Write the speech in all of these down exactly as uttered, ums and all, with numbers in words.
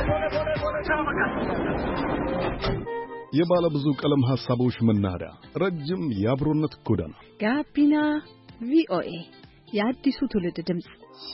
የባለ ብዙ ቀለም ሐሳቦች መናኸሪያ ረጅም የአብሮነት ጎዳና ጋቢና ቪኦኤ የአዲሱ ትውልድ ድምጽ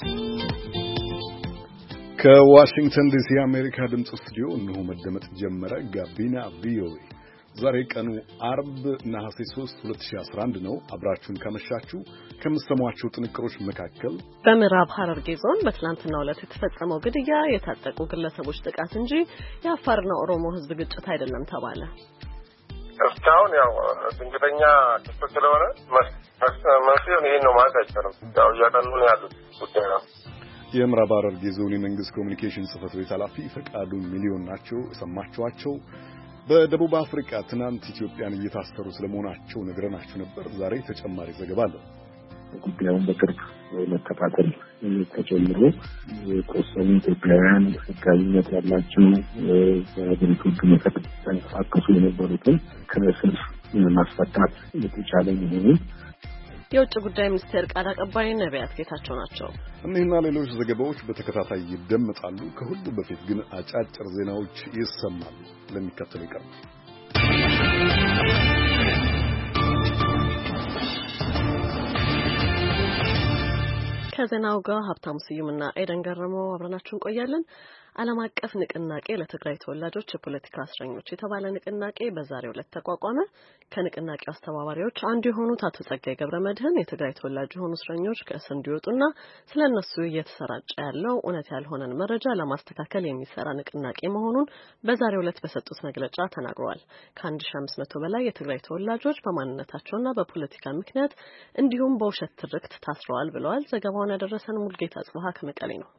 ከዋሽንግተን ዲሲ የአሜሪካ ድምጽ ስቱዲዮ እነሆ መደመጥ ጀመረ። ጋቢና ቪኦኤ ዛሬ ቀኑ አርብ ነሐሴ ሶስት ሁለት ሺህ አስራ አንድ ነው። አብራችሁን ከመሻችሁ ከምትሰሟቸው ጥንቅሮች መካከል በምዕራብ ሐረርጌ ዞን በትላንትናው ዕለት የተፈጸመው ግድያ የታጠቁ ግለሰቦች ጥቃት እንጂ የአፋርና ኦሮሞ ሕዝብ ግጭት አይደለም ተባለ። እስካሁን ያው ድንገተኛ ክስተት ስለሆነ መስሎኝ ይሄን ነው ማለት አይቻልም። ያው እያጠኑ ነው ያሉት ጉዳይ ነው። የምዕራብ ሐረርጌ ዞን የመንግስት ኮሚኒኬሽን ጽሕፈት ቤት ኃላፊ ፈቃዱ ሚሊዮን ናቸው ሰማችኋቸው። በደቡብ አፍሪካ ትናንት ኢትዮጵያን እየታሰሩ ስለመሆናቸው ነግረናችሁ ነበር። ዛሬ ተጨማሪ ዘገባ አለ። ጉዳዩን በቅርብ መከታተል ተጀምሮ የቆሰሉ ኢትዮጵያውያን ሕጋዊነት ያላቸው በሀገሪቱ ሕግ መሰረት ተንቀሳቀሱ የነበሩትን ከእስር ማስፈታት የተቻለ መሆኑን የውጭ ጉዳይ ሚኒስቴር ቃል አቀባይ ነቢያት ጌታቸው ናቸው። እነዚህና ሌሎች ዘገባዎች በተከታታይ ይደመጣሉ። ከሁሉ በፊት ግን አጫጭር ዜናዎች ይሰማሉ። ለሚከተለው ይቀርብ። ከዜናው ጋር ሀብታሙ ስዩምና ኤደን ገረመው አብረናችሁ እንቆያለን። ዓለም አቀፍ ንቅናቄ ለትግራይ ተወላጆች የፖለቲካ እስረኞች የተባለ ንቅናቄ በዛሬው ዕለት ተቋቋመ። ከንቅናቄው አስተባባሪዎች አንዱ የሆኑት አቶ ጸጋይ ገብረመድህን የትግራይ ተወላጅ የሆኑ እስረኞች ከእስር እንዲወጡና ስለነሱ እየተሰራጨ ያለው እውነት ያልሆነን መረጃ ለማስተካከል የሚሰራ ንቅናቄ መሆኑን በዛሬው ዕለት በሰጡት መግለጫ ተናግረዋል። ከአንድ ሺህ አምስት መቶ በላይ የትግራይ ተወላጆች በማንነታቸውና በፖለቲካ ምክንያት እንዲሁም በውሸት ትርክት ታስረዋል ብለዋል። ዘገባውን ያደረሰን ሙልጌታ ጽባህ ከመቀሌ ነው።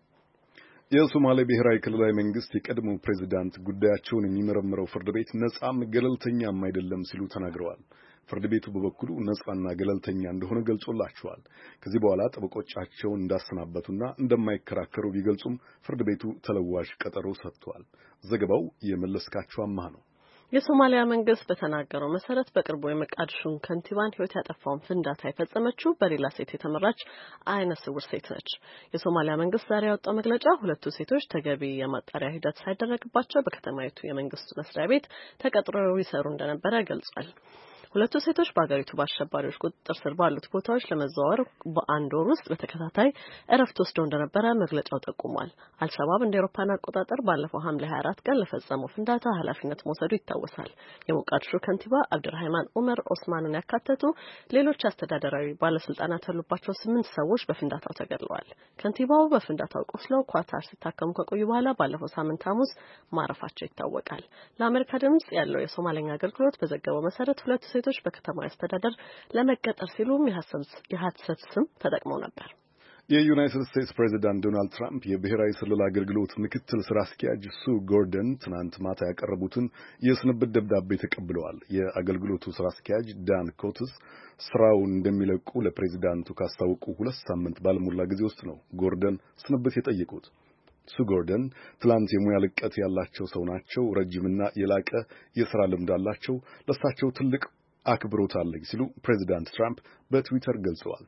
የሶማሌ ብሔራዊ ክልላዊ መንግስት የቀድሞ ፕሬዝዳንት ጉዳያቸውን የሚመረምረው ፍርድ ቤት ነጻም ገለልተኛም አይደለም ሲሉ ተናግረዋል። ፍርድ ቤቱ በበኩሉ ነጻና ገለልተኛ እንደሆነ ገልጾላቸዋል። ከዚህ በኋላ ጠበቆቻቸውን እንዳሰናበቱና እንደማይከራከሩ ቢገልጹም ፍርድ ቤቱ ተለዋሽ ቀጠሮ ሰጥቷል። ዘገባው የመለስካቸው አማህ ነው። የሶማሊያ መንግስት በተናገረው መሰረት በቅርቡ የመቃድሹን ከንቲባን ህይወት ያጠፋውን ፍንዳታ የፈጸመችው በሌላ ሴት የተመራች አይነ ስውር ሴት ነች። የሶማሊያ መንግስት ዛሬ ያወጣው መግለጫ ሁለቱ ሴቶች ተገቢ የማጣሪያ ሂደት ሳይደረግባቸው በከተማይቱ የመንግስት መስሪያ ቤት ተቀጥረው ይሰሩ እንደነበረ ገልጿል። ሁለቱ ሴቶች በአገሪቱ በአሸባሪዎች ቁጥጥር ስር ባሉት ቦታዎች ለመዘዋወር በአንድ ወር ውስጥ በተከታታይ እረፍት ወስደው እንደነበረ መግለጫው ጠቁሟል። አልሸባብ እንደ አውሮፓውያን አቆጣጠር ባለፈው ሐምሌ ሃያ አራት ቀን ለፈጸመው ፍንዳታ ኃላፊነት መውሰዱ ይታወሳል። የሞቃዲሾ ከንቲባ አብዱራህማን ኡመር ኦስማንን ያካተቱ ሌሎች አስተዳደራዊ ባለስልጣናት ያሉባቸው ስምንት ሰዎች በፍንዳታው ተገድለዋል። ከንቲባው በፍንዳታው ቆስለው ኳታር ሲታከሙ ከቆዩ በኋላ ባለፈው ሳምንት ሐሙስ ማረፋቸው ይታወቃል። ለአሜሪካ ድምጽ ያለው የሶማሌኛ አገልግሎት በዘገበው መሰረት ሁለቱ ሴቶች በከተማ አስተዳደር ለመቀጠር ሲሉም የሐሰት ስም ተጠቅመው ነበር። የዩናይትድ ስቴትስ ፕሬዝዳንት ዶናልድ ትራምፕ የብሔራዊ ስለላ አገልግሎት ምክትል ስራ አስኪያጅ ሱ ጎርደን ትናንት ማታ ያቀረቡትን የስንብት ደብዳቤ ተቀብለዋል። የአገልግሎቱ ስራ አስኪያጅ ዳን ኮትስ ስራውን እንደሚለቁ ለፕሬዝዳንቱ ካስታወቁ ሁለት ሳምንት ባልሞላ ጊዜ ውስጥ ነው ጎርደን ስንብት የጠየቁት። ሱ ጎርደን ትላንት የሙያ ልቀት ያላቸው ሰው ናቸው። ረጅምና የላቀ የሥራ ልምድ አላቸው። ለሳቸው ትልቅ አክብሮት አለኝ ሲሉ ፕሬዚዳንት ትራምፕ በትዊተር ገልጸዋል።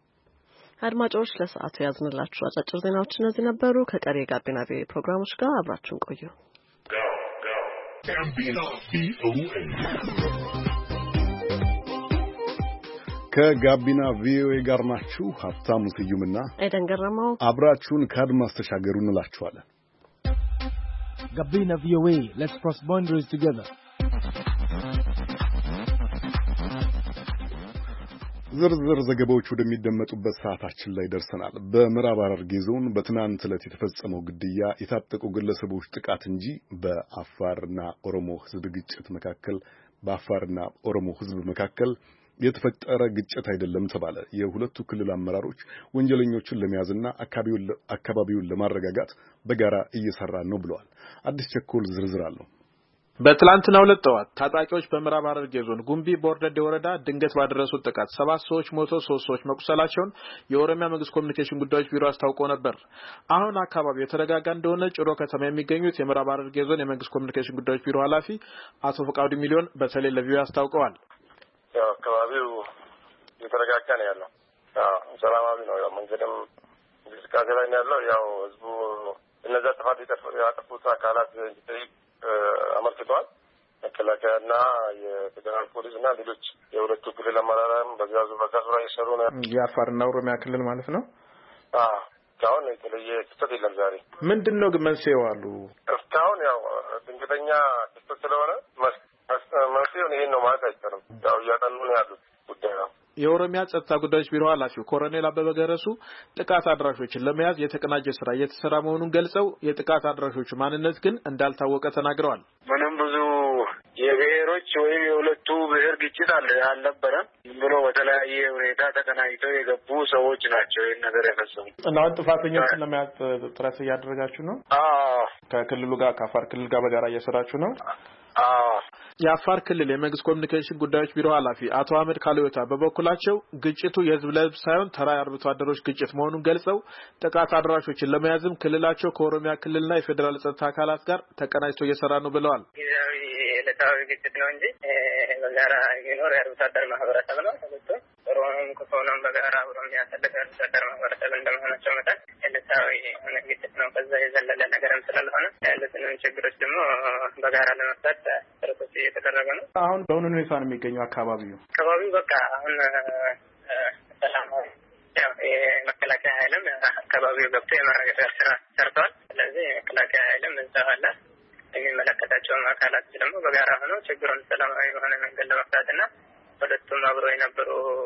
አድማጮች ለሰዓቱ ያዝንላችሁ አጫጭር ዜናዎች እነዚህ ነበሩ። ከቀሪ ጋቢና ቪኦኤ ፕሮግራሞች ጋር አብራችሁን ቆዩ። ከጋቢና ቪኦኤ ጋር ናችሁ። ሀብታሙ ስዩምና ኤደን ገረመው አብራችሁን ከአድማስ ተሻገሩ እንላችኋለን። ጋቢና ቪኦኤ let's cross boundaries together። ዝርዝር ዘገባዎች ወደሚደመጡበት ሰዓታችን ላይ ደርሰናል። በምዕራብ ሐረርጌ ዞን በትናንት ዕለት የተፈጸመው ግድያ የታጠቁ ግለሰቦች ጥቃት እንጂ በአፋርና ኦሮሞ ሕዝብ ግጭት መካከል በአፋርና ኦሮሞ ሕዝብ መካከል የተፈጠረ ግጭት አይደለም ተባለ። የሁለቱ ክልል አመራሮች ወንጀለኞችን ለመያዝና አካባቢውን ለማረጋጋት በጋራ እየሰራ ነው ብለዋል። አዲስ ቸኮል ዝርዝር አለው። በትላንትናው ዕለት ጠዋት ታጣቂዎች በምዕራብ ሐረርጌ ዞን ጉምቢ ቦርደዴ ወረዳ ድንገት ባደረሱት ጥቃት ሰባት ሰዎች ሞቶ ሶስት ሰዎች መቁሰላቸውን የኦሮሚያ መንግስት ኮሚኒኬሽን ጉዳዮች ቢሮ አስታውቆ ነበር። አሁን አካባቢው የተረጋጋ እንደሆነ ጭሮ ከተማ የሚገኙት የምዕራብ ሐረርጌ ዞን የመንግስት ኮሚኒኬሽን ጉዳዮች ቢሮ ኃላፊ አቶ ፈቃዱ ሚሊዮን በተለይ ለቪኦኤ አስታውቀዋል። ያው አካባቢው የተረጋጋ ነው ያለው። አዎ ሰላማዊ ነው። ያው መንገድም እንቅስቃሴ ላይ ነው ያለው። ያው ህዝቡ እነዛ ጥፋት ያጠፉት አካላት እንዲጠይቅ አመልክተዋል። መከላከያና የፌደራል ፖሊስና ሌሎች የሁለቱ ክልል አመራራም በዛዙ በዛዙ ላይ እየሰሩ ነው። የአፋርና ኦሮሚያ ክልል ማለት ነው። አዎ እስካሁን የተለየ ክስተት የለም። ዛሬ ምንድነው ግን መንስኤው አሉ? እስካሁን ያው ድንገተኛ ክስተት ስለሆነ መንስኤው ይሄን ነው ማለት አይቻልም። ያው እያጠኑ ነው ያሉት ጉዳይ ነው። የኦሮሚያ ጸጥታ ጉዳዮች ቢሮ ኃላፊው ኮሎኔል አበበ ገረሱ ጥቃት አድራሾችን ለመያዝ የተቀናጀ ስራ እየተሰራ መሆኑን ገልጸው የጥቃት አድራሾቹ ማንነት ግን እንዳልታወቀ ተናግረዋል። ምንም ብዙ የብሔሮች ወይም የሁለቱ ብሔር ግጭት አለ አልነበረም ብሎ በተለያየ ሁኔታ ተቀናጅተው የገቡ ሰዎች ናቸው ይህን ነገር የፈጸሙ። እና ጥፋተኞችን ለመያዝ ጥረት እያደረጋችሁ ነው? አዎ ከክልሉ ጋር ከአፋር ክልል ጋር በጋራ እየሰራችሁ ነው? አዎ የአፋር ክልል የመንግስት ኮሚኒኬሽን ጉዳዮች ቢሮ ኃላፊ አቶ አህመድ ካሊዮታ በበኩላቸው ግጭቱ የህዝብ ለህዝብ ሳይሆን ተራ የአርብቶ አደሮች ግጭት መሆኑን ገልጸው ጥቃት አድራሾችን ለመያዝም ክልላቸው ከኦሮሚያ ክልልና የፌዴራል ጸጥታ አካላት ጋር ተቀናጅቶ እየሰራ ነው ብለዋል። የዕለታዊ ግጭት ነው እንጂ በጋራ የሚኖር የአርብቶ አደር ማህበረሰብ ነው። ኦሮሞም ከሆነም በጋራ አብሮ የሚያሳልፍ የአርብቶ አደር ማህበረሰብ እንደመሆናቸው መጠን ዕለታዊ የሆነ ግጭት ነው። ከዛ የዘለለ ነገርም ስላልሆነ ያሉትንም ችግሮች ደግሞ በጋራ ለመፍታት ጥረቶች እየተደረገ ነው። አሁን በአሁኑ ሁኔታ ነው የሚገኘው አካባቢው አካባቢው በቃ አሁን ሰላማዊ ያው የመከላከያ ኃይልም አካባቢው ገብቶ የማረጋጋት ስራ ሰርተዋል። ስለዚህ የመከላከያ ኃይልም እዛው አለ። የሚመለከታቸውም አካላት ደግሞ በጋራ ሆነው ችግሩን ሰላማዊ በሆነ መንገድ ለመፍታትና ሁለቱም አብሮ የነበሩ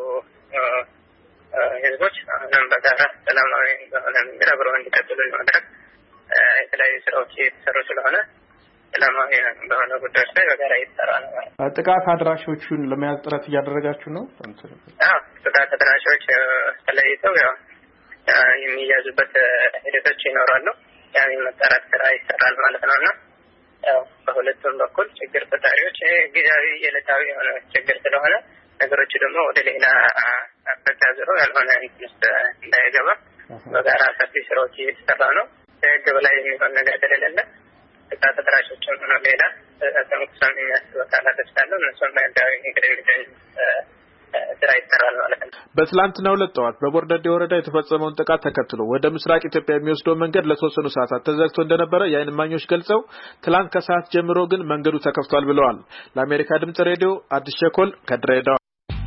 ህዝቦች አሁንም በጋራ ሰላማዊ በሆነ መንገድ አብረው እንዲቀጥሉ ለማድረግ የተለያዩ ስራዎች እየተሰሩ ስለሆነ ሰላማዊ በሆነ ጉዳዮች ላይ በጋራ እየተሰራ ነው። ጥቃት አድራሾቹን ለመያዝ ጥረት እያደረጋችሁ ነው? አዎ ጥቃት አድራሾች ተለይተው ያው የሚያዙበት ሂደቶች ይኖራሉ። ያን የመጣራት ስራ ይሰራል ማለት ነውና ያው በሁለቱም በኩል ችግር ፈጣሪዎች ጊዜያዊ የዕለታዊ የሆነ ችግር ስለሆነ ነገሮች ደግሞ ወደ ሌላ አቅጣጫ ዞረው ያልሆነ ውስጥ እንዳይገባ በጋራ ሰፊ ስራዎች እየተሰራ ነው። ከህግ በላይ የሚሆን ነገር ስለሌለ ጥቃት አድራሾችም ሆነ ሌላ ተንኩሳን የሚያስቡ አካላቶች ካሉ እነሱም በህጋዊ መንገድ የሚገኙ ስራ ይሰራል ማለት ነው። በትላንትናው ዕለት ጠዋት በቦርደዴ ወረዳ የተፈጸመውን ጥቃት ተከትሎ ወደ ምስራቅ ኢትዮጵያ የሚወስደው መንገድ ለተወሰኑ ሰዓታት ተዘግቶ እንደነበረ የዓይን እማኞች ገልጸው ትላንት ከሰዓት ጀምሮ ግን መንገዱ ተከፍቷል ብለዋል። ለአሜሪካ ድምጽ ሬዲዮ አዲስ ሸኮል ከድሬዳዋ።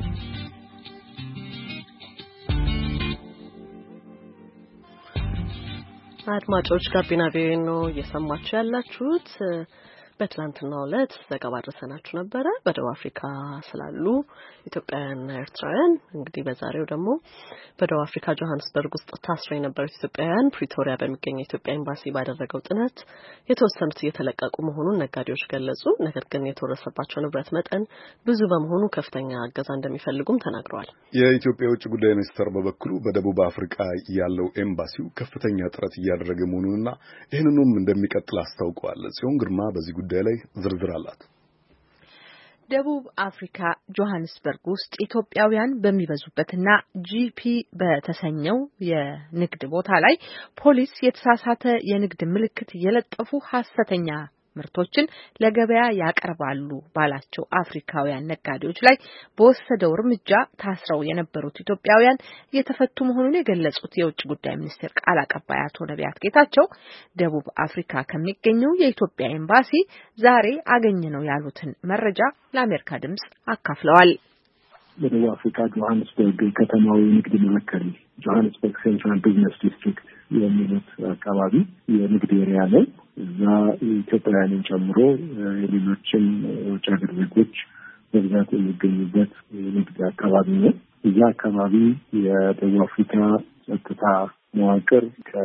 አድማጮች ጋቢና ቪኦኤ ነው እየሰማችሁ ያላችሁት። በትላንትናው ዕለት ዘገባ አድርሰናችሁ ነበረ በደቡብ አፍሪካ ስላሉ ኢትዮጵያውያንና ኤርትራውያን። እንግዲህ በዛሬው ደግሞ በደቡብ አፍሪካ ጆሃንስበርግ ውስጥ ታስረው የነበሩት ኢትዮጵያውያን ፕሪቶሪያ በሚገኘው የኢትዮጵያ ኤምባሲ ባደረገው ጥናት የተወሰኑት እየተለቀቁ መሆኑን ነጋዴዎች ገለጹ። ነገር ግን የተወረሰባቸው ንብረት መጠን ብዙ በመሆኑ ከፍተኛ እገዛ እንደሚፈልጉም ተናግረዋል። የኢትዮጵያ የውጭ ጉዳይ ሚኒስትር በበኩሉ በደቡብ አፍሪካ ያለው ኤምባሲው ከፍተኛ ጥረት እያደረገ መሆኑንና ይህንኑም እንደሚቀጥል አስታውቀዋል። ጽዮን ግርማ በዚህ ጉዳይ ላይ ዝርዝር አላት። ደቡብ አፍሪካ ጆሃንስበርግ ውስጥ ኢትዮጵያውያን በሚበዙበትና ጂፒ በተሰኘው የንግድ ቦታ ላይ ፖሊስ የተሳሳተ የንግድ ምልክት የለጠፉ ሐሰተኛ ምርቶችን ለገበያ ያቀርባሉ ባላቸው አፍሪካውያን ነጋዴዎች ላይ በወሰደው እርምጃ ታስረው የነበሩት ኢትዮጵያውያን እየተፈቱ መሆኑን የገለጹት የውጭ ጉዳይ ሚኒስቴር ቃል አቀባይ አቶ ነቢያት ጌታቸው ደቡብ አፍሪካ ከሚገኘው የኢትዮጵያ ኤምባሲ ዛሬ አገኘ ነው ያሉትን መረጃ ለአሜሪካ ድምጽ አካፍለዋል። በደቡብ አፍሪካ ጆሃንስበርግ ከተማዊ ንግድ ማዕከል ጆሃንስበርግ ሴንትራል ቢዝነስ ዲስትሪክት የሚሉት አካባቢ የንግድ ኤሪያ ነው። እዛ ኢትዮጵያውያንን ጨምሮ የሌሎችም የውጭ ሀገር ዜጎች በብዛት የሚገኙበት የንግድ አካባቢ ነው። እዛ አካባቢ የደቡብ አፍሪካ ጸጥታ መዋቅር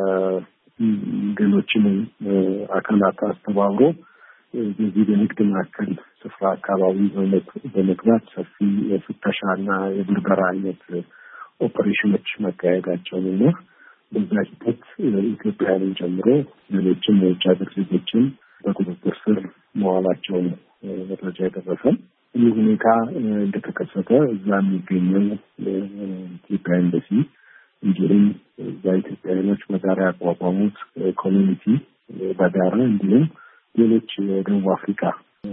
ከሌሎችም አካላት አስተባብሮ በዚህ በንግድ ማዕከል ስፍራ አካባቢ በመግባት ሰፊ የፍተሻና የብርበራ አይነት ኦፐሬሽኖች መካሄዳቸውንና በዛ ሂደት ኢትዮጵያውያንን ጨምሮ ሌሎችም የውጭ ሀገር ዜጎችን በቁጥጥር ስር መዋላቸውን መረጃ የደረሰን። ይህ ሁኔታ እንደተከሰተ እዛ የሚገኘው ኢትዮጵያ ኤምባሲ እንዲሁም እዛ ኢትዮጵያውያኖች በጋራ ያቋቋሙት ኮሚኒቲ በጋራ እንዲሁም ሌሎች የደቡብ አፍሪካ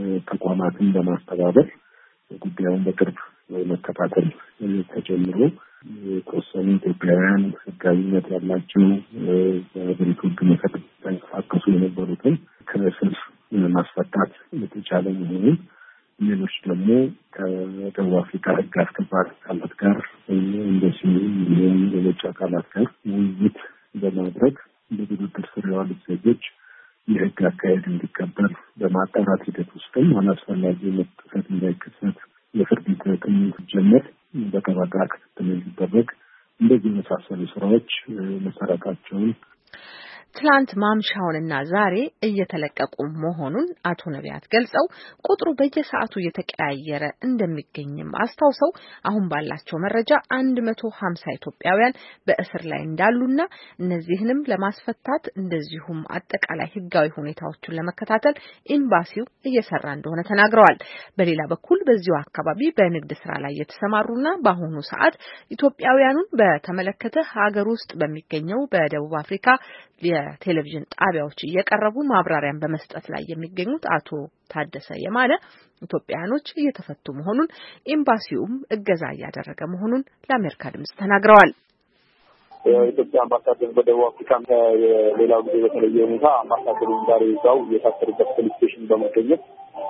ተቋማትን በማስተባበር ጉዳዩን በቅርብ መከታተል ተጀምሮ የተወሰኑ ኢትዮጵያውያን ህጋዊነት ያላቸው በሀገሪቱ ህግ መሰረት ተንቀሳቀሱ የነበሩትን ከእስር ማስፈታት የተቻለ መሆኑን፣ ሌሎች ደግሞ ከደቡብ አፍሪካ ህግ አስከባሪ አካላት ጋር እንደዚሁ ሌሎች አካላት ጋር ውይይት በማድረግ በቁጥጥር ስር የዋሉት ዜጎች የህግ አካሄድ እንዲከበር በማጣራት ሂደት ውስጥም አላስፈላጊ መብት ጥሰት እንዳይከሰት የፍርድ ሂደት እንዲጀመር በጠበቃ ክትትል እንዲደረግ እንደዚህ የመሳሰሉ ስራዎች መሰራታቸውን ትላንት ማምሻውንና ዛሬ እየተለቀቁ መሆኑን አቶ ነቢያት ገልጸው ቁጥሩ በየሰዓቱ እየተቀያየረ እንደሚገኝም አስታውሰው አሁን ባላቸው መረጃ አንድ መቶ ሀምሳ ኢትዮጵያውያን በእስር ላይ እንዳሉና እነዚህንም ለማስፈታት እንደዚሁም አጠቃላይ ህጋዊ ሁኔታዎችን ለመከታተል ኤምባሲው እየሰራ እንደሆነ ተናግረዋል። በሌላ በኩል በዚሁ አካባቢ በንግድ ስራ ላይ የተሰማሩና በአሁኑ ሰዓት ኢትዮጵያውያኑን በተመለከተ ሀገር ውስጥ በሚገኘው በደቡብ አፍሪካ የቴሌቪዥን ጣቢያዎች እየቀረቡ ማብራሪያን በመስጠት ላይ የሚገኙት አቶ ታደሰ የማነ ኢትዮጵያኖች እየተፈቱ መሆኑን ኤምባሲውም እገዛ እያደረገ መሆኑን ለአሜሪካ ድምጽ ተናግረዋል። የኢትዮጵያ አምባሳደር በደቡብ አፍሪካ ከሌላው ጊዜ በተለየ ሁኔታ አምባሳደሩ ዛሬ እዛው የታሰሩበት ፖሊስ ስቴሽን በመገኘት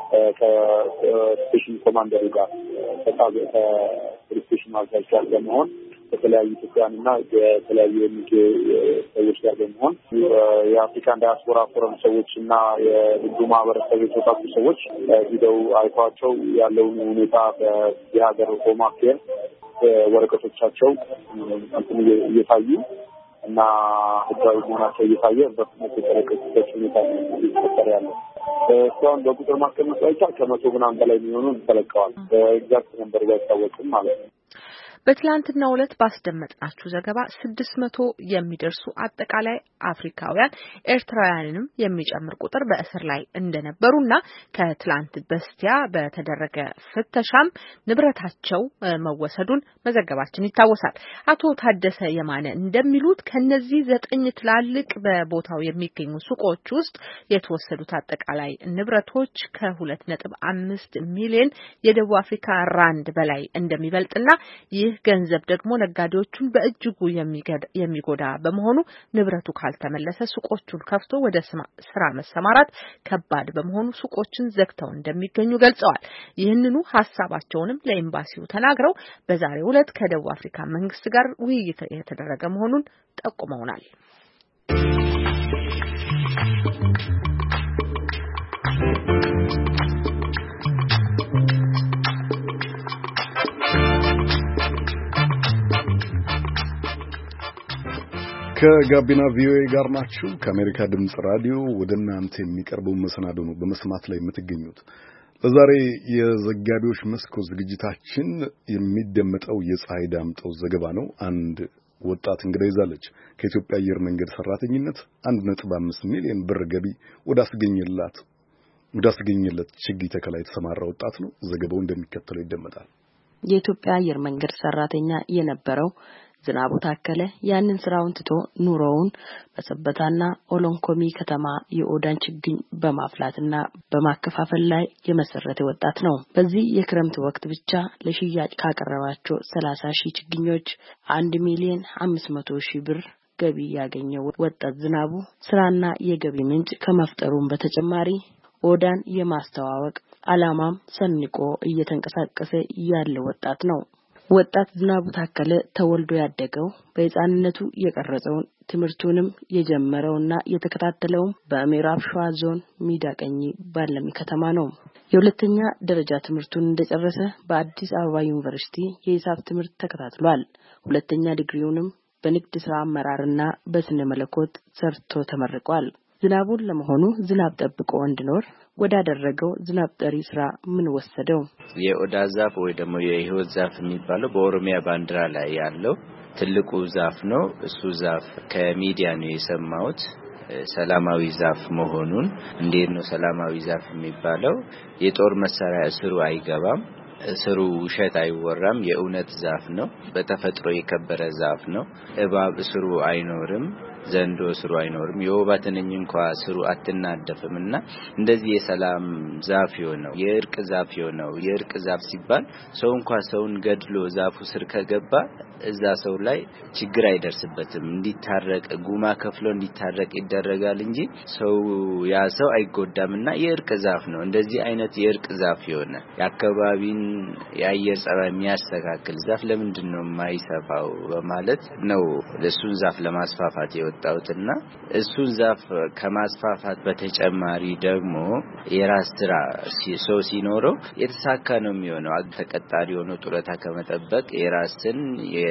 ከስቴሽን ኮማንደሩ ጋር ከፖሊስ ስቴሽን አዛዥ ጋር በመሆን በተለያዩ ኢትዮጵያውያንና የተለያዩ የሚገ ሰዎች ጋር በመሆን የአፍሪካን ዳያስፖራ ፎረም ሰዎች እና የንግዱ ማህበረሰብ የተወጣጡ ሰዎች ሂደው አይተዋቸው ያለውን ሁኔታ በየሀገር ሆም አፌር ወረቀቶቻቸው እንትን እየታዩ እና ህጋዊ መሆናቸው እየታየ በፍጥነት የተለቀቁበት ሁኔታ ይፈጠር ያለው እስካሁን በቁጥር ማስቀመጥ አይቻል ከመቶ ምናምን በላይ የሚሆኑ ተለቀዋል። ኤግዛክት ነምበር ባይታወቅም ማለት ነው። በትላንትናው ዕለት ባስደመጥናችሁ ዘገባ ስድስት መቶ የሚደርሱ አጠቃላይ አፍሪካውያን ኤርትራውያንንም የሚጨምር ቁጥር በእስር ላይ እንደነበሩና ከትላንት በስቲያ በተደረገ ፍተሻም ንብረታቸው መወሰዱን መዘገባችን ይታወሳል። አቶ ታደሰ የማነ እንደሚሉት ከነዚህ ዘጠኝ ትላልቅ በቦታው የሚገኙ ሱቆች ውስጥ የተወሰዱት አጠቃላይ ንብረቶች ከሁለት ነጥብ አምስት ሚሊዮን የደቡብ አፍሪካ ራንድ በላይ እንደሚበልጥና ይህ ገንዘብ ደግሞ ነጋዴዎቹን በእጅጉ የሚጎዳ በመሆኑ ንብረቱ ካልተመለሰ ሱቆቹን ከፍቶ ወደ ስራ መሰማራት ከባድ በመሆኑ ሱቆችን ዘግተው እንደሚገኙ ገልጸዋል። ይህንኑ ሐሳባቸውንም ለኤምባሲው ተናግረው በዛሬው ዕለት ከደቡብ አፍሪካ መንግስት ጋር ውይይት የተደረገ መሆኑን ጠቁመውናል። ከጋቢና ቪኦኤ ጋር ናችሁ። ከአሜሪካ ድምጽ ራዲዮ ወደ እናንተ የሚቀርበው መሰናዶ ነው በመስማት ላይ የምትገኙት። ለዛሬ የዘጋቢዎች መስኮት ዝግጅታችን የሚደመጠው የፀሐይ ዳምጠው ዘገባ ነው። አንድ ወጣት እንግዳ ይዛለች። ከኢትዮጵያ አየር መንገድ ሰራተኝነት አንድ ነጥብ አምስት ሚሊዮን ብር ገቢ ወዳስገኘላት ወዳስገኘለት ችግኝ ተከላ የተሰማራ ወጣት ነው። ዘገባው እንደሚከተለው ይደመጣል። የኢትዮጵያ አየር መንገድ ሰራተኛ የነበረው ዝናቡ ታከለ ያንን ስራውን ትቶ ኑሮውን በሰበታና ኦሎንኮሚ ከተማ የኦዳን ችግኝ በማፍላትና በማከፋፈል ላይ የመሰረተ ወጣት ነው። በዚህ የክረምት ወቅት ብቻ ለሽያጭ ካቀረባቸው ሰላሳ ሺህ ችግኞች አንድ ሚሊዮን አምስት መቶ ሺህ ብር ገቢ ያገኘው ወጣት ዝናቡ ስራና የገቢ ምንጭ ከመፍጠሩም በተጨማሪ ኦዳን የማስተዋወቅ ዓላማም ሰንቆ እየተንቀሳቀሰ ያለ ወጣት ነው። ወጣት ዝናቡ ታከለ ተወልዶ ያደገው በህፃንነቱ የቀረጸውን ትምህርቱንም የጀመረውና የተከታተለው በምዕራብ ሸዋ ዞን ሚዳቀኝ ባለም ከተማ ነው። የሁለተኛ ደረጃ ትምህርቱን እንደጨረሰ በአዲስ አበባ ዩኒቨርሲቲ የሂሳብ ትምህርት ተከታትሏል። ሁለተኛ ዲግሪውንም በንግድ ስራ አመራርና በስነ መለኮት ሰርቶ ተመርቋል። ዝናቡን ለመሆኑ ዝናብ ጠብቆ እንድኖር ወዳደረገው ዝናብ ጠሪ ስራ ምን ወሰደው? የኦዳ ዛፍ ወይ ደግሞ የህይወት ዛፍ የሚባለው በኦሮሚያ ባንዲራ ላይ ያለው ትልቁ ዛፍ ነው። እሱ ዛፍ ከሚዲያ ነው የሰማሁት ሰላማዊ ዛፍ መሆኑን። እንዴት ነው ሰላማዊ ዛፍ የሚባለው? የጦር መሳሪያ እስሩ አይገባም፣ እስሩ ውሸት አይወራም፣ የእውነት ዛፍ ነው። በተፈጥሮ የከበረ ዛፍ ነው። እባብ እስሩ አይኖርም፣ ዘንዶ ስሩ አይኖርም የወባ ትንኝ እንኳን ስሩ አትናደፍምና እንደዚህ የሰላም ዛፍ የሆነው የእርቅ ዛፍ የሆነው የእርቅ ዛፍ ሲባል ሰው እንኳን ሰውን ገድሎ ዛፉ ስር ከገባ እዛ ሰው ላይ ችግር አይደርስበትም እንዲታረቅ ጉማ ከፍሎ እንዲታረቅ ይደረጋል እንጂ ሰው ያ ሰው አይጎዳምና የእርቅ ዛፍ ነው እንደዚህ አይነት የእርቅ ዛፍ የሆነ የአካባቢን የአየር ጸባይ የሚያስተካክል ዛፍ ለምንድን ነው የማይሰፋው በማለት ነው ለሱን ዛፍ ለማስፋፋት የወጣውትና እሱን ዛፍ ከማስፋፋት በተጨማሪ ደግሞ የራስ ስራ ሰው ሲኖረው የተሳካ ነው የሚሆነው ተቀጣሪ ሆኖ ጡረታ ከመጠበቅ የራስን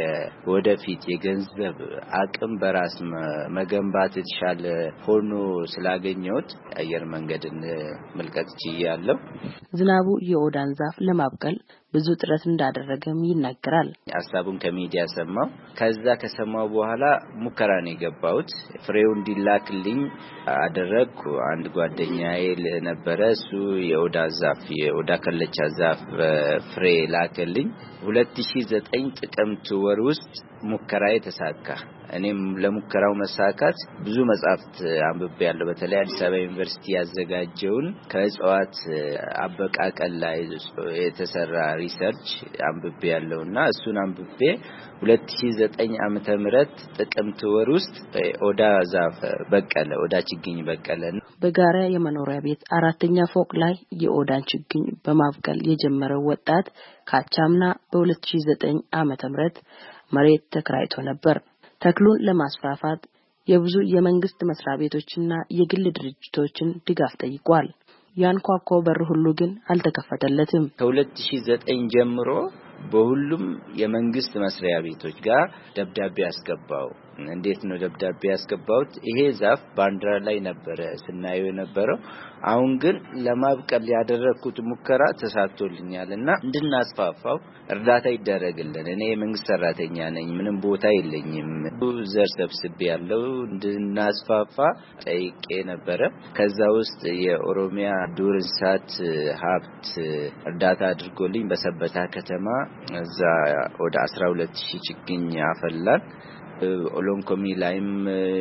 ወደፊት የገንዘብ አቅም በራስ መገንባት የተሻለ ሆኖ ስላገኘሁት አየር መንገድን መልቀቅ ችያለሁ ዝናቡ የኦዳን ዛፍ ለማብቀል ብዙ ጥረት እንዳደረገም ይናገራል ሐሳቡን ከሚዲያ ሰማው ከዛ ከሰማው በኋላ ሙከራ ነው የገባሁት ፍሬው እንዲላክልኝ አደረግኩ አንድ ጓደኛዬ ነበረ እሱ የኦዳ ዛፍ የኦዳ ከለቻ ዛፍ ፍሬ ላከልኝ ሁለት ሺህ ዘጠኝ ጥቅምት ወር ውስጥ ሙከራዬ ተሳካ እኔም ለሙከራው መሳካት ብዙ መጻፍት አንብቤ ያለው በተለይ አዲስ አበባ ዩኒቨርሲቲ ያዘጋጀውን ከእጽዋት አበቃቀል ላይ የተሰራ ሪሰርች አንብቤ ያለውና እሱን አንብቤ ሁለት ሺህ ዘጠኝ ዓመተ ምህረት ጥቅምት ወር ውስጥ ኦዳ ዛፍ በቀለ ኦዳ ችግኝ በቀለ በጋራ የመኖሪያ ቤት አራተኛ ፎቅ ላይ የኦዳን ችግኝ በማብቀል የጀመረው ወጣት ካቻምና በሁለት ሺህ ዘጠኝ ዓመተ ምህረት መሬት ተከራይቶ ነበር ተክሉን ለማስፋፋት የብዙ የመንግስት መስሪያ ቤቶችና የግል ድርጅቶችን ድጋፍ ጠይቋል ያንኳኳው በር ሁሉ ግን አልተከፈተለትም ከሁለት ሺህ ዘጠኝ ጀምሮ በሁሉም የመንግስት መስሪያ ቤቶች ጋር ደብዳቤ አስገባው እንዴት ነው ደብዳቤ ያስገባውት ይሄ ዛፍ ባንዲራ ላይ ነበር ስናየው የነበረው አሁን ግን ለማብቀል ያደረኩት ሙከራ ተሳክቶልኛልና እንድናስፋፋው እርዳታ ይደረግልን እኔ የመንግስት ሰራተኛ ነኝ ምንም ቦታ የለኝም ዘር ሰብስቤ ያለው እንድናስፋፋ ጠይቄ ነበር ከዛ ውስጥ የኦሮሚያ ዱር እንስሳት ሀብት እርዳታ አድርጎልኝ በሰበታ ከተማ እዛ ወደ አስራ ሁለት ሺህ ችግኝ አፈላል ኦሎንኮሚ ላይም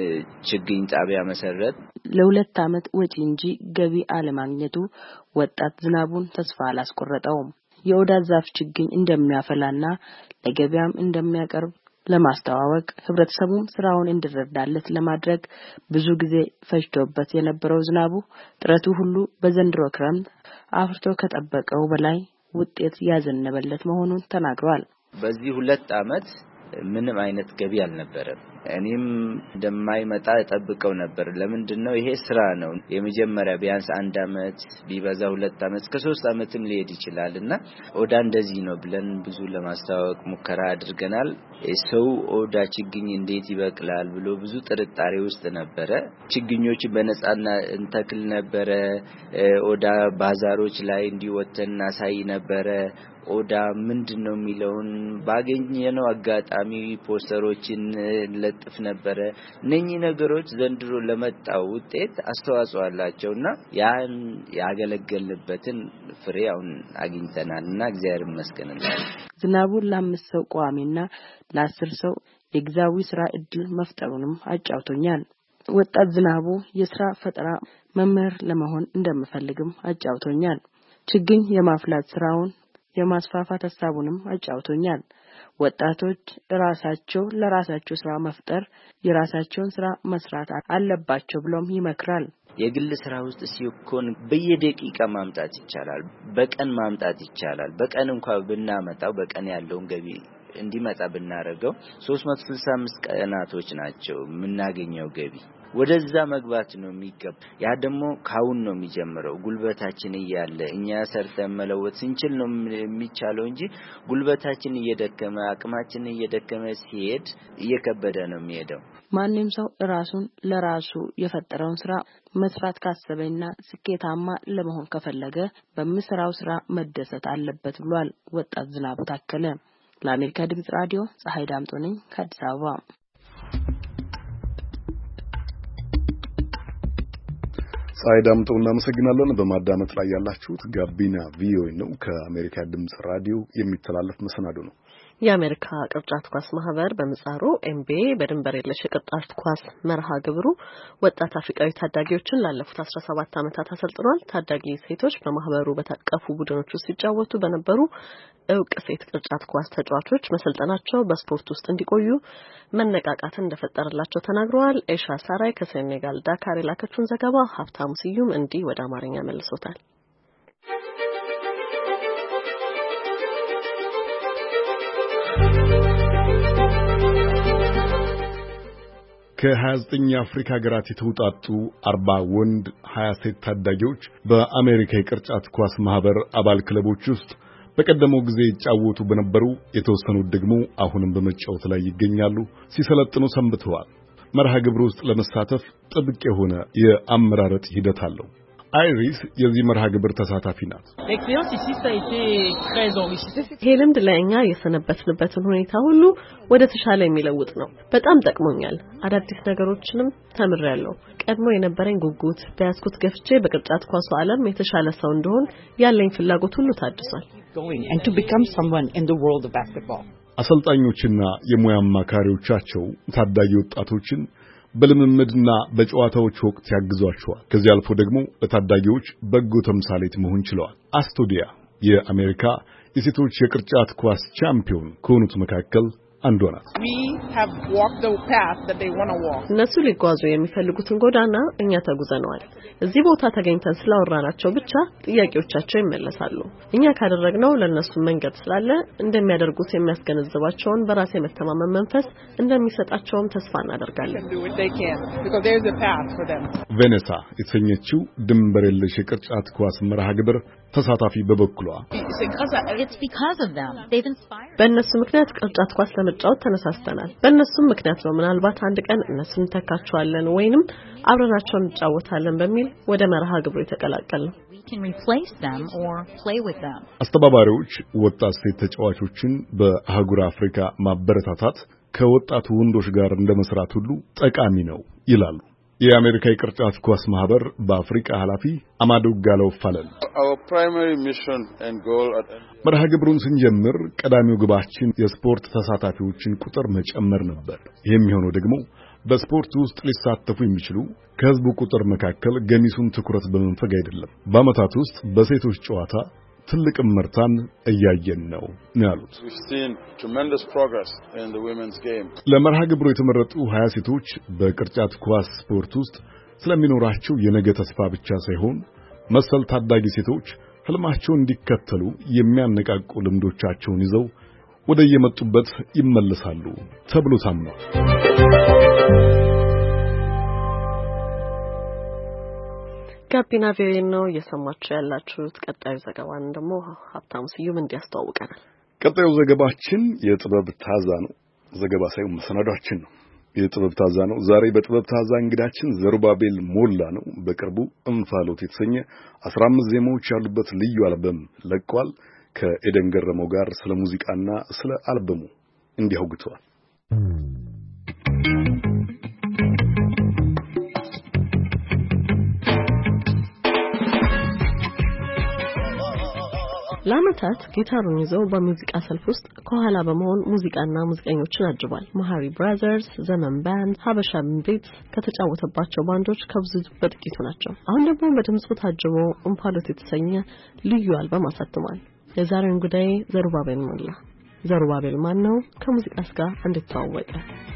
ችግኝ ጣቢያ መሰረት ለሁለት አመት ወጪ እንጂ ገቢ አለማግኘቱ ወጣት ዝናቡን ተስፋ አላስቆረጠውም የኦዳ ዛፍ ችግኝ እንደሚያፈላና ለገበያም እንደሚያቀርብ ለማስተዋወቅ ህብረተሰቡም ስራውን እንዲረዳለት ለማድረግ ብዙ ጊዜ ፈጅቶበት የነበረው ዝናቡ ጥረቱ ሁሉ በዘንድሮ ክረምት አፍርቶ ከጠበቀው በላይ ውጤት ያዘነበለት መሆኑን ተናግሯል በዚህ ሁለት አመት ምንም አይነት ገቢ አልነበረም እኔም እንደማይመጣ ተጠብቀው ነበር ለምንድነው ይሄ ስራ ነው የመጀመሪያ ቢያንስ አንድ አመት ቢበዛ ሁለት አመት እስከ ሶስት አመትም ሊሄድ ይችላልና ኦዳ እንደዚህ ነው ብለን ብዙ ለማስተዋወቅ ሙከራ አድርገናል ሰው ኦዳ ችግኝ እንዴት ይበቅላል ብሎ ብዙ ጥርጣሬ ውስጥ ነበረ ችግኞች በነጻና እንተክል ነበረ ኦዳ ባዛሮች ላይ እንዲወተን አሳይ ነበረ ኦዳ ምንድነው የሚለውን ባገኘነው አጋጣሚ ፖስተሮችን ለጥፍ ነበረ እነኚህ ነገሮች ዘንድሮ ለመጣው ውጤት አስተዋጽኦ አላቸውና ያን ያገለገልበትን ፍሬ አሁን አግኝተናልና እግዚአብሔር ይመስገን ዝናቡ ለአምስት ሰው ቋሚና ለአስር ሰው የግዛዊ ስራ እድል መፍጠሩንም አጫውቶኛል ወጣት ዝናቡ የስራ ፈጠራ መምህር ለመሆን እንደምፈልግም አጫውቶኛል ችግኝ የማፍላት ስራውን የማስፋፋት ሐሳቡንም አጫውቶኛል ወጣቶች ራሳቸው ለራሳቸው ስራ መፍጠር የራሳቸውን ስራ መስራት አለባቸው ብሎም ይመክራል የግል ስራ ውስጥ ሲኮን በየደቂቃ ማምጣት ይቻላል በቀን ማምጣት ይቻላል በቀን እንኳን ብናመጣው በቀን ያለውን ገቢ እንዲመጣ ብናረጋው ሶስት መቶ ስልሳ አምስት ቀናቶች ናቸው ምናገኘው ገቢ ወደዛ መግባት ነው የሚገባ ያ ደግሞ ካውን ነው የሚጀምረው ጉልበታችን ይያለ እኛ ሰርተን መለወጥ ስንችል ነው የሚቻለው እንጂ ጉልበታችን እየደከመ አቅማችን እየደከመ ሲሄድ እየከበደ ነው የሚሄደው ማንንም ሰው ራሱን ለራሱ የፈጠረውን ስራ መስራት ካሰበና ስኬታማ ለመሆን ከፈለገ በሚሰራው ስራ መደሰት አለበት ብሏል ወጣት ዝናቡ ታከለ ለአሜሪካ ድምጽ ራዲዮ ፀሐይ ዳምጦ ነኝ ከአዲስ አበባ ፀሐይ ዳምጦ እናመሰግናለን በማዳመጥ ላይ ያላችሁት ጋቢና ቪኦኤ ነው ከአሜሪካ ድምጽ ራዲዮ የሚተላለፍ መሰናዶ ነው የአሜሪካ ቅርጫት ኳስ ማህበር በመጻሩ ኤምቢኤ በድንበር የለሽ ቅርጫት ኳስ መርሃ ግብሩ ወጣት አፍሪካዊ ታዳጊዎችን ላለፉት አስራ ሰባት ዓመታት አሰልጥኗል። ታዳጊ ሴቶች በማህበሩ በታቀፉ ቡድኖች ውስጥ ሲጫወቱ በነበሩ እውቅ ሴት ቅርጫት ኳስ ተጫዋቾች መሰልጠናቸው በስፖርት ውስጥ እንዲቆዩ መነቃቃትን እንደፈጠረላቸው ተናግረዋል። ኤሻ ሳራይ ከሴኔጋል ዳካር የላከችውን ዘገባ ሀብታሙ ስዩም እንዲህ ወደ አማርኛ መልሶታል። ከሀያ ዘጠኝ የአፍሪካ ሀገራት የተውጣጡ አርባ ወንድ ሀያ ሴት ታዳጊዎች በአሜሪካ የቅርጫት ኳስ ማህበር አባል ክለቦች ውስጥ በቀደመው ጊዜ ይጫወቱ በነበሩ የተወሰኑት ደግሞ አሁንም በመጫወት ላይ ይገኛሉ። ሲሰለጥኑ ሰንብተዋል። መርሃ ግብሩ ውስጥ ለመሳተፍ ጥብቅ የሆነ የአመራረጥ ሂደት አለው። አይሪስ የዚህ መርሃ ግብር ተሳታፊ ናት። ይሄ ልምድ ለእኛ የሰነበትንበትን ሁኔታ ሁሉ ወደ ተሻለ የሚለውጥ ነው። በጣም ጠቅሞኛል። አዳዲስ ነገሮችንም ተምሬያለሁ። ቀድሞ የነበረኝ ጉጉት በያዝኩት ገፍቼ በቅርጫት ኳሱ ዓለም የተሻለ ሰው እንደሆን ያለኝ ፍላጎት ሁሉ ታድሷል። አሰልጣኞችና የሙያ አማካሪዎቻቸው ታዳጊ ወጣቶችን በልምምድና በጨዋታዎች ወቅት ያግዟቸዋል። ከዚህ አልፎ ደግሞ ለታዳጊዎች በጎ ተምሳሌት መሆን ችለዋል። አስቶዲያ የአሜሪካ የሴቶች የቅርጫት ኳስ ቻምፒዮን ከሆኑት መካከል አንዷ ናት። እነሱ ሊጓዙ የሚፈልጉትን ጎዳና እኛ ተጉዘነዋል። እዚህ ቦታ ተገኝተን ስላወራናቸው ብቻ ጥያቄዎቻቸው ይመለሳሉ። እኛ ካደረግነው ለነሱ መንገድ ስላለ እንደሚያደርጉት የሚያስገነዝባቸውን በራስ የመተማመን መንፈስ እንደሚሰጣቸውም ተስፋ እናደርጋለን። ቬኔሳ የተሰኘችው ድንበር የለሽ የቅርጫት ኳስ መርሃ ግብር ተሳታፊ በበኩሏ በእነሱ ምክንያት ቅርጫት ኳስ ለመጫወት ተነሳስተናል። በእነሱም ምክንያት ነው ምናልባት አንድ ቀን እነሱን ተካቸዋለን ወይንም አብረናቸው እንጫወታለን በሚል ወደ መርሃ ግብሩ የተቀላቀልነው። አስተባባሪዎች ወጣት ሴት ተጫዋቾችን በአህጉር አፍሪካ ማበረታታት ከወጣቱ ወንዶች ጋር እንደመስራት ሁሉ ጠቃሚ ነው ይላሉ። የአሜሪካ የቅርጫት ኳስ ማህበር በአፍሪካ ኃላፊ አማዱ ጋለው ፋለን መርሃ ግብሩን ስንጀምር ቀዳሚው ግባችን የስፖርት ተሳታፊዎችን ቁጥር መጨመር ነበር። የሚሆነው ደግሞ በስፖርት ውስጥ ሊሳተፉ የሚችሉ ከህዝቡ ቁጥር መካከል ገሚሱን ትኩረት በመንፈግ አይደለም። በአመታት ውስጥ በሴቶች ጨዋታ ትልቅ ምርታን እያየን ነው ያሉት። ለመርሃ ግብሩ የተመረጡ ሀያ ሴቶች በቅርጫት ኳስ ስፖርት ውስጥ ስለሚኖራቸው የነገ ተስፋ ብቻ ሳይሆን መሰል ታዳጊ ሴቶች ህልማቸውን እንዲከተሉ የሚያነቃቁ ልምዶቻቸውን ይዘው ወደ የመጡበት ይመለሳሉ ተብሎ ታምኗል። ጋቢና ቪኦኤ ነው እየሰማችሁ ያላችሁት። ቀጣዩ ዘገባን ደግሞ ሀብታሙ ስዩም እንዲያስተዋውቀናል። ቀጣዩ ዘገባችን የጥበብ ታዛ ነው። ዘገባ ሳይሆን መሰናዷችን ነው። የጥበብ ታዛ ነው። ዛሬ በጥበብ ታዛ እንግዳችን ዘሩባቤል ሞላ ነው። በቅርቡ እንፋሎት የተሰኘ አስራ አምስት ዜማዎች ያሉበት ልዩ አልበም ለቋል። ከኤደን ገረመው ጋር ስለ ሙዚቃና ስለ አልበሙ እንዲያውግቷል። ለዓመታት ጊታሩን ይዘው በሙዚቃ ሰልፍ ውስጥ ከኋላ በመሆን ሙዚቃና ሙዚቀኞችን አጅቧል። ማሃሪ ብራዘርስ፣ ዘመን ባንድ፣ ሀበሻ ቤት ከተጫወተባቸው ባንዶች ከብዙ በጥቂቱ ናቸው። አሁን ደግሞ በድምፁ ታጅቦ እንፋሎት የተሰኘ ልዩ አልበም አሳትሟል። የዛሬውን ጉዳይ ዘሩባቤል ሞላ። ዘሩባቤል ማን ነው? ከሙዚቃስ ጋር እንዴት ተዋወቀ?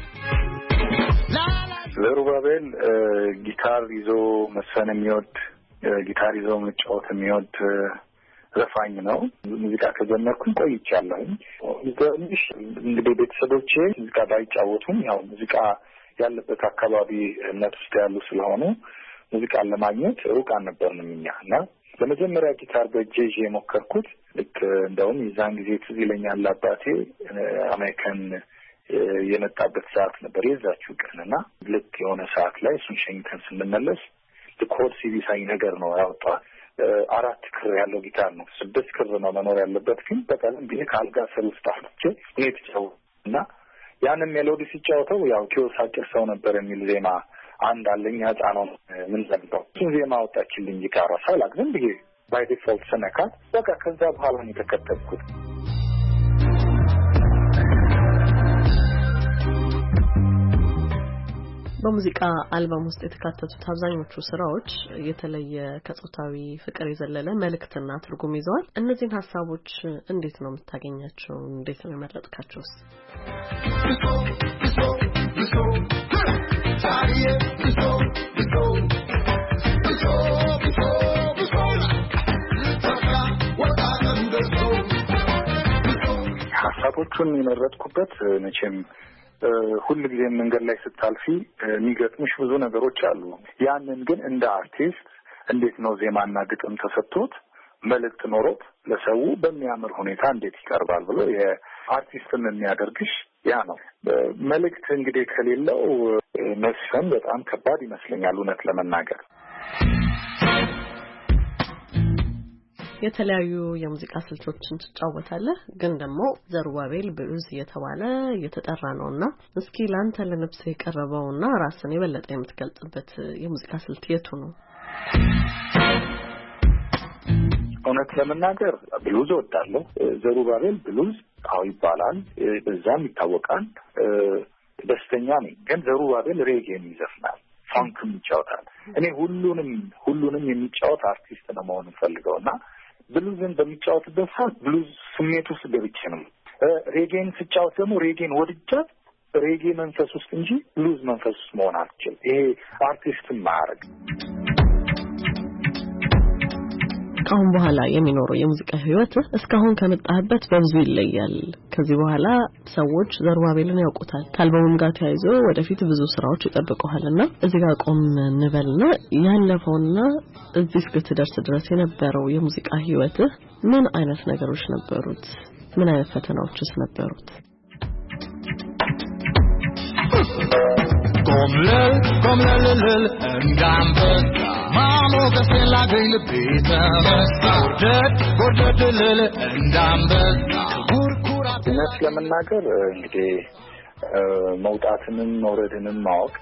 ዘሩባቤል ጊታር ይዞ መሰን የሚወድ ጊታር ይዞ መጫወት የሚወድ ዘፋኝ ነው። ሙዚቃ ከጀመርኩኝ ቆይቻለሁ። ትንሽ እንግዲህ ቤተሰቦቼ ሙዚቃ ባይጫወቱም ያው ሙዚቃ ያለበት አካባቢ እምነት ውስጥ ያሉ ስለሆኑ ሙዚቃን ለማግኘት ሩቅ አልነበርንም እኛ እና ለመጀመሪያ ጊታር በእጄ ይዤ የሞከርኩት ልክ እንደውም የዛን ጊዜ ትዝ ይለኛል አባቴ አሜሪካን የመጣበት ሰዓት ነበር የዛችው ቀንና ልክ የሆነ ሰዓት ላይ እሱን ሸኝተን ስንመለስ ኮድ ሲቪሳኝ ነገር ነው ያወጣው። አራት ክር ያለው ጊታር ነው። ስድስት ክር ነው መኖር ያለበት ግን በቀለም ቢሄ ካልጋ ስር ውስጥ አጥቼ እኔ ተጫውና ያንን ሜሎዲ ሲጫወተው ያው ኪዮስ አጭር ሰው ነበር የሚል ዜማ አንድ አለኝ ያጫነው ምን ዘንደው እሱ ዜማ አወጣችልኝ ጊታሯ ሳላቅ ዝም ብዬ ባይ ዲፎልት ሰነካ በቃ ከዛ በኋላ ነው የተከተልኩት። በሙዚቃ አልበም ውስጥ የተካተቱት አብዛኞቹ ስራዎች የተለየ ከጾታዊ ፍቅር የዘለለ መልእክትና ትርጉም ይዘዋል። እነዚህን ሐሳቦች እንዴት ነው የምታገኛቸው? እንዴት ነው የመረጥካቸውስ? ሐሳቦቹን የመረጥኩበት መቼም ሁሉ ጊዜ መንገድ ላይ ስታልፊ የሚገጥምሽ ብዙ ነገሮች አሉ። ያንን ግን እንደ አርቲስት እንዴት ነው ዜማና ግጥም ተሰጥቶት መልእክት ኖሮት ለሰው በሚያምር ሁኔታ እንዴት ይቀርባል ብሎ የአርቲስትን የሚያደርግሽ ያ ነው። መልእክት እንግዲህ ከሌለው መስፈን በጣም ከባድ ይመስለኛል እውነት ለመናገር። የተለያዩ የሙዚቃ ስልቶችን ትጫወታለህ፣ ግን ደግሞ ዘሩባቤል ብሉዝ እየተባለ እየተጠራ ነውና እስኪ ላንተ ለነፍስ የቀረበውና ራስን የበለጠ የምትገልጽበት የሙዚቃ ስልት የቱ ነው? እውነት ለመናገር ብሉዝ እወዳለሁ። ዘሩባቤል ብሉዝ አው ይባላል፣ በዛም ይታወቃል። ደስተኛ ነኝ። ግን ዘሩባቤል ሬጌን ይዘፍናል፣ ፋንክም ይጫወታል። እኔ ሁሉንም ሁሉንም የሚጫወት አርቲስት ነው መሆን ፈልገውና ብሉዝን በሚጫወትበት ሰዓት ብሉዝ ስሜት ውስጥ ገብቼ ነው። ሬጌን ስጫወት ደግሞ ሬጌን ወድጃት ሬጌ መንፈስ ውስጥ እንጂ ብሉዝ መንፈስ ውስጥ መሆን አልችልም። ይሄ አርቲስትን ማረግ። ካሁን በኋላ የሚኖረው የሙዚቃ ህይወት እስካሁን ከመጣህበት በብዙ ይለያል። ከዚህ በኋላ ሰዎች ዘሩባቤልን ያውቁታል። ከአልበሙም ጋር ተያይዞ ወደፊት ብዙ ስራዎች ይጠብቁሃልና እዚህ ጋር ቆም እንበልና ያለፈውና እዚህ እስክትደርስ ድረስ የነበረው የሙዚቃ ህይወት ምን አይነት ነገሮች ነበሩት? ምን አይነት ፈተናዎችስ ነበሩት? ቆምለል ቆምለል እንዳንበሳ ማሞ ከሰላ ገይል ቤተመሳ ወደድ ወደድልል እንዳንበሳ ጉርኩራ እውነት ለመናገር እንግዲህ መውጣትንም መውረድንም ማወቅ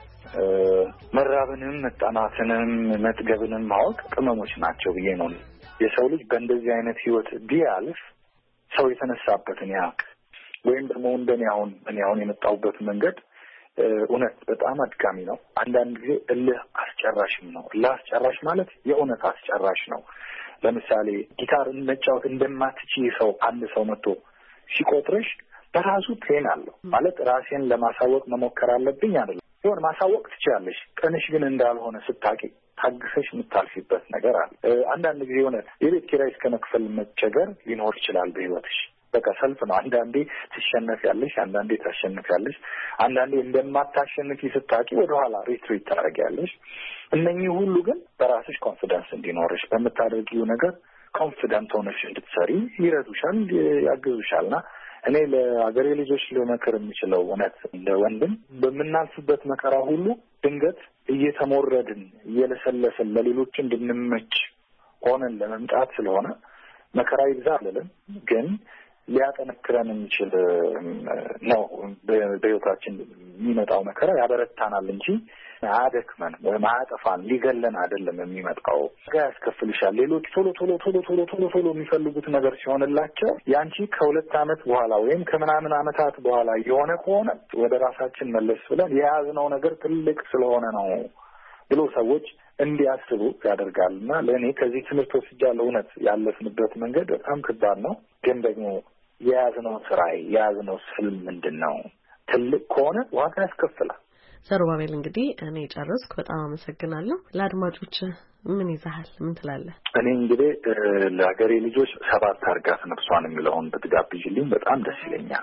መራብንም መጣናትንም መጥገብንም ማወቅ ቅመሞች ናቸው ብዬ ነው። የሰው ልጅ በእንደዚህ አይነት ህይወት ቢያልፍ ሰው የተነሳበትን ያውቅ ወይም ደግሞ እንደኔ አሁን እኔ አሁን የመጣሁበት መንገድ እውነት በጣም አድካሚ ነው። አንዳንድ ጊዜ እልህ አስጨራሽም ነው። እልህ አስጨራሽ ማለት የእውነት አስጨራሽ ነው። ለምሳሌ ጊታር መጫወት እንደማትችይ ሰው አንድ ሰው መጥቶ ሲቆጥርሽ በራሱ ፔን አለው ማለት ራሴን ለማሳወቅ መሞከር አለብኝ አይደለም። ይሁን ማሳወቅ ትችላለሽ። ቀንሽ ግን እንዳልሆነ ስታቂ ታግሰሽ የምታልፊበት ነገር አለ። አንዳንድ ጊዜ እውነት የቤት ኪራይ እስከ መክፈል መቸገር ሊኖር ይችላል በህይወትሽ። በቃ ሰልፍ ነው። አንዳንዴ ትሸነፊያለሽ፣ አንዳንዴ ታሸንፊያለሽ። አንዳንዴ እንደማታሸንፊ ስታቂ ወደ ኋላ ሪትሪት ታደርጊያለሽ። እነኚህ ሁሉ ግን በራስሽ ኮንፊደንስ እንዲኖርሽ በምታደርጊው ነገር ኮንፊደንት ሆነሽ እንድትሰሪ ይረዱሻል፣ ያግዙሻልና እኔ ለአገሬ ልጆች ለመከር የምችለው እውነት እንደ ወንድም በመናልፍበት መከራ ሁሉ ድንገት እየተሞረድን እየለሰለሰን ለሌሎች እንድንመች ሆነን ለመምጣት ስለሆነ መከራ ይብዛ አይደለም ግን ሊያጠነክረን የሚችል ነው። በህይወታችን የሚመጣው መከራ ያበረታናል እንጂ አያደክመን ወይም አያጠፋን ሊገለን አይደለም የሚመጣው። ያስከፍልሻል። ሌሎች ቶሎ ቶሎ ቶሎ ቶሎ ቶሎ ቶሎ የሚፈልጉት ነገር ሲሆንላቸው ያንቺ ከሁለት ዓመት በኋላ ወይም ከምናምን ዓመታት በኋላ የሆነ ከሆነ ወደ ራሳችን መለስ ብለን የያዝነው ነገር ትልቅ ስለሆነ ነው ብሎ ሰዎች እንዲያስቡ ያደርጋልና ለእኔ ከዚህ ትምህርት ወስጃለሁ። እውነት ያለፍንበት መንገድ በጣም ከባድ ነው፣ ግን ደግሞ የያዝነው ስራይ የያዝነው ስልም ምንድነው ትልቅ ከሆነ ዋጋ ያስከፍላል። ዘሩባቤል እንግዲህ እኔ ጨረስኩ። በጣም አመሰግናለሁ። ለአድማጮች ምን ይዛሃል? ምን ትላለህ? እኔ እንግዲህ ለሀገሬ ልጆች ሰባት አርጋት ነፍሷን የሚለውን ብትጋብዥልኝ በጣም ደስ ይለኛል።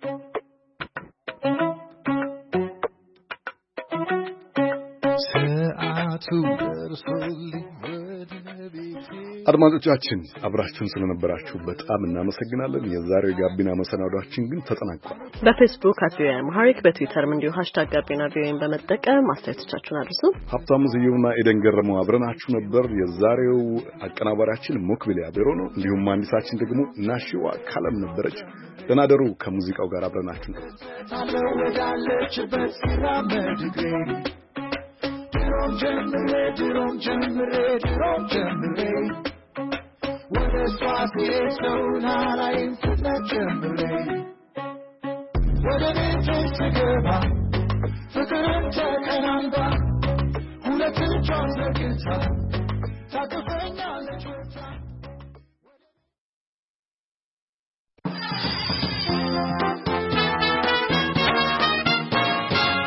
አድማጮቻችን አብራችሁን ስለነበራችሁ በጣም እናመሰግናለን። የዛሬው ጋቢና መሰናዷችን ግን ተጠናቋል። በፌስቡክ አት ቪኦኤ አምሃሪክ በትዊተርም እንዲሁ ሃሽታግ ጋቢና ቪኦኤን በመጠቀም አስተያየቶቻችሁን አድርሱ። ሀብታሙ ዝዩና ኤደን ገረመው አብረናችሁ ነበር። የዛሬው አቀናባሪያችን ሞክቢል ያቤሮ ነው። እንዲሁም ማንዲሳችን ደግሞ ናሺዋ ካለም ነበረች። ደናደሩ ከሙዚቃው ጋር አብረናችሁ ነው። Drum jamre, drum jamre, drum jamre. What is swati so nala in the jamre. What it is to give up. ፍቅርን ተቀናንባ ሁለት እጇን ዘርግታ ታቅፈኛለች ወታ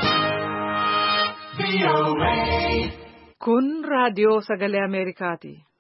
Kun Radio Sagalee Ameerikaati.